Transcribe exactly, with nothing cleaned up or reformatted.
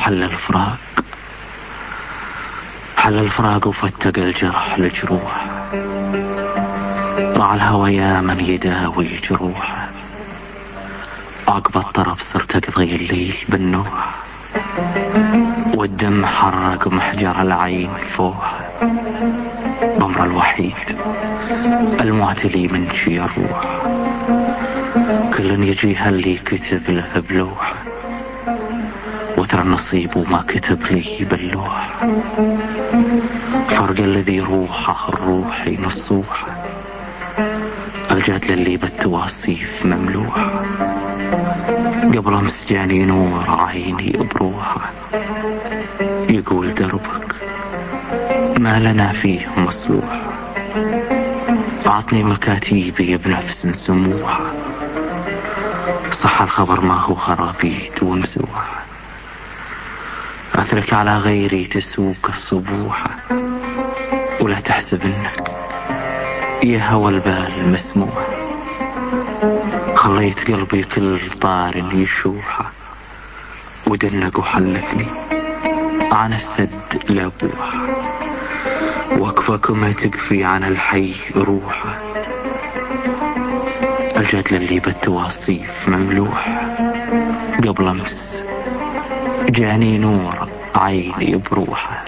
حل الفراق حل الفراق وفتق الجرح لجروح. ضاع الهوى يا من يداوي جروح. عقب الطرف صرت اقضي الليل بالنوح، والدم حرق محجر العين فوح. بمر الوحيد الموت لي من شي الروح، كل يجيها اللي كتب له بلوح، وترى النصيب وما كتب لي باللوح. فرق الذي روحه الروح نصوح، الجدل اللي بالتواصيف مملوح. قبل امس جاني نور عيني بروحه، يقول دربك ما لنا فيه مصلوح. عطني مكاتيبي بنفس سموح، صح الخبر ما هو خرابيط ومسوح. أترك على غيري تسوق الصبوحة، ولا تحسب انك يا هوى البال مسموح. خليت قلبي كل طار يشوحه، ودنق وحلفني عن السد لابوح. وقفك ما تكفي عن الحي روحه، الجدل اللي بالتواصيف مملوح. قبل امس جاني نور عيني بروحه،